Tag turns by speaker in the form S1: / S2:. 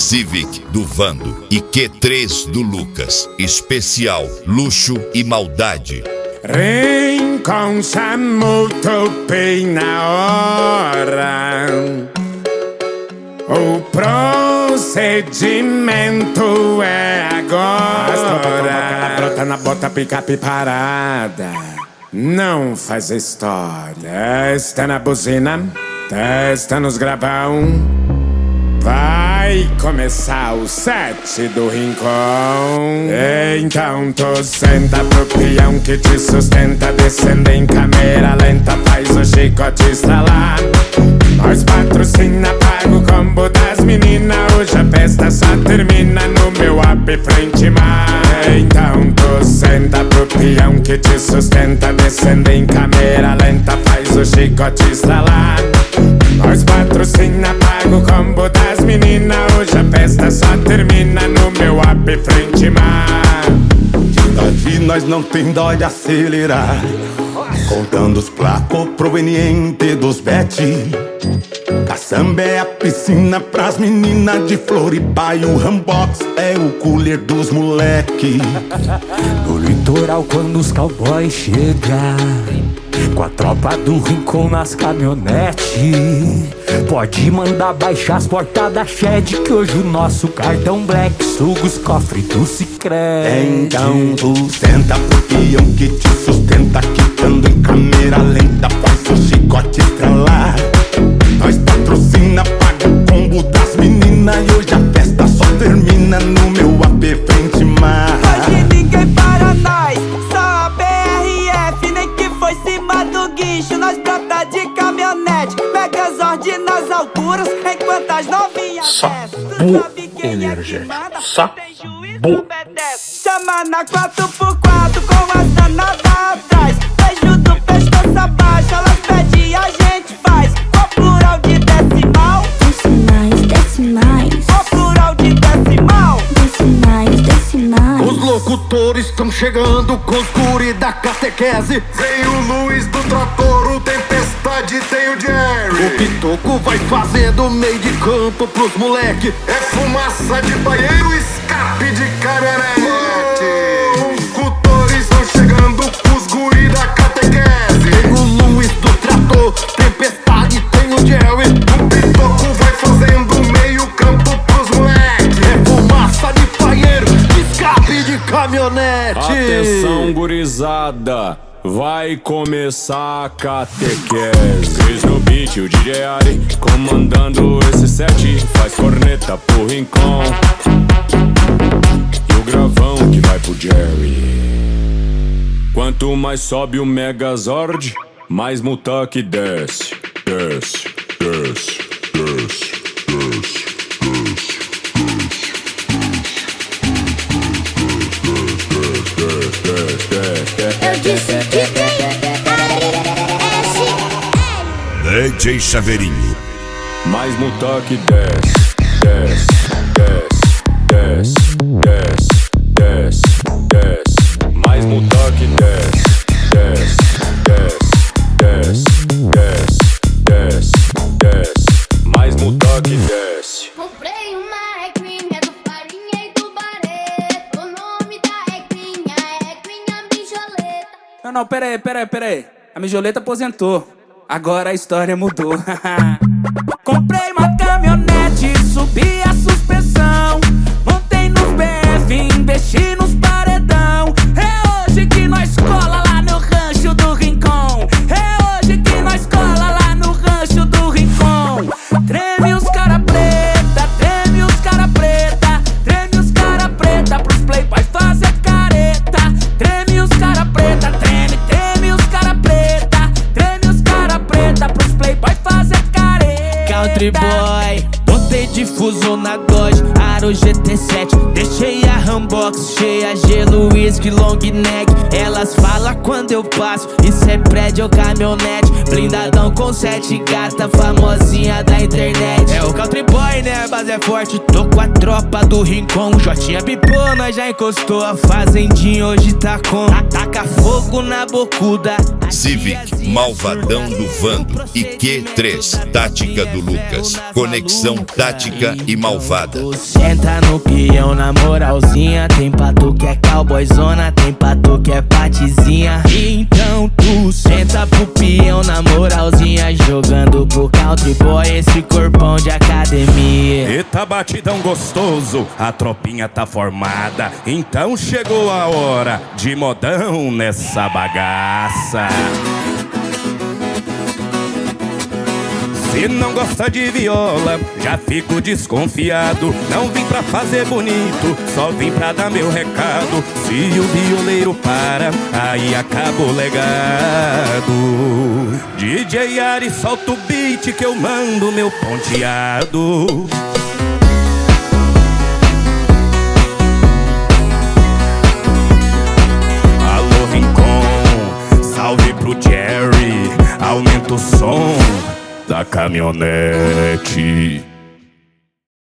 S1: Civic do Vando e Q3 do Lucas. Especial Luxo e Maldade.
S2: Rincon chamou, topei na hora. O procedimento é agora. Brota na bota, picape parada. Não faz história. Testa na buzina, testa nos gravão. Vai começar o set do Rincon. Então tu senta pro peão que te sustenta. Descendo em câmera lenta, faz o chicote estralar. Nós patrocina, paga o combo das meninas. Hoje a festa só termina no meu app frente mar. Então tu senta pro peão que te sustenta. Descendo em câmera lenta, faz o chicote estralar. Nós patrocina, paga o combo das meninas. Hoje a festa só termina no meu app frente mar.
S3: Daí nós não tem dó de acelerar, contando os placos provenientes dos bet. Caçamba é a piscina pras meninas de Floripa e o Rambox é o cooler dos moleque.
S4: No litoral quando os cowboys chegam, com a tropa do Rincon nas caminhonetes, pode mandar baixar as portas da Shed, que hoje o nosso cartão Black suga os cofres do Sicredi.
S3: Então tu senta pro peão que te sustenta, quitando em câmera lenta, faz o chicote estralar. Nós patrocina, paga o combo das meninas e hoje a festa só termina no meu AP frente mar.
S5: Hoje ninguém para nós, só a BRF, nem que foi cima do guincho. Nós brota de caminhonete, Megazord nas alturas, enquanto as novinhas
S6: Só energético, só boa.
S5: Chama na 4x4 com as danadas atrás. Beijo do pescoço abaixo, elas pedem a gente faz. Qual plural de decimal?
S7: Decimais, decimais.
S5: Qual plural de decimal?
S7: Decimais, decimais.
S6: Os locutores estão chegando com os guri da catequese.
S8: Tem o Luiz do Trator, o Tempestade, tem o Jerry.
S6: O Pitoco vai fazendo meio de campo pros moleque.
S8: É fumaça de banheiro, escape de caminhonete. Locutores estão chegando com os guri da catequese.
S6: Tem o Luiz do Trator, Tempestade, tem o Jerry.
S8: O Pitoco vai fazendo meio campo pros moleque.
S6: É fumaça de banheiro, escape de caminhonete.
S9: Atenção, gurizada, vai começar a catequese. Cris no beat, o DJ Ari comandando esse set. Faz corneta pro Rincon e o gravão que vai pro Jerry. Quanto mais sobe o Megazord, mais Mutaki desce. Desce, desce, desce, desce, desce.
S7: Eu disse que tem
S1: DJ Chaveirinho.
S9: Mais Mutaki desce, desce, desce, desce, desce, desce, desce. Mais Mutaki desce, desce, desce, desce, desce, desce, desce. Mais Mutaki desce.
S7: Comprei uma equinha do Farinha e do Barreto. O nome da equinha é Equinha Mijoleta.
S4: Não, peraí. A Mijoleta aposentou. Agora a história mudou. Comprei uma caminhonete, subi a suspensão, montei nos BF, investi nos paredão. É hoje que nós cola lá no rancho do Rincon. É hoje que nós cola lá no rancho do Rincon. Treme os cara preta, treme os cara preta, treme os cara preta pros playboys fazer careta. Treme os cara preta, treme os cara preta, treme os cara preta pros playboys fazer careta.
S5: Country boy, botei difuso na Dodge, Aro GT7. Deixei a Rambox cheia, gelo, whisky, long neck. Elas falam quando eu passo, isso é prédio ou caminhonete. Blindadão com 7 gata, famosinha da internet. É o country boy, né? A base é forte. Tô com a tropa do Rincon. Jotinha pipou, nós já encostou. A fazendinha hoje tá com. Ataca fogo na bocuda.
S1: Civic Malvadão do Vando e Q3 Tática do Lucas. Conexão tática. prática e malvada.
S5: Tu senta no peão na moralzinha. Tem pra tu que é cowboyzona, tem pra tu que é patizinha. Então tu senta pro peão na moralzinha, jogando pro country boy esse corpão de academia.
S3: Eita batidão gostoso, a tropinha tá formada. Então chegou a hora de modão nessa bagaça. Se não gosta de viola, já fico desconfiado. Não vim pra fazer bonito, só vim pra dar meu recado. Se o violeiro para, aí acaba o legado. DJ Ari, solta o beat que eu mando meu ponteado. Alô Rincon, salve pro Jerry, aumenta o som da caminhonete.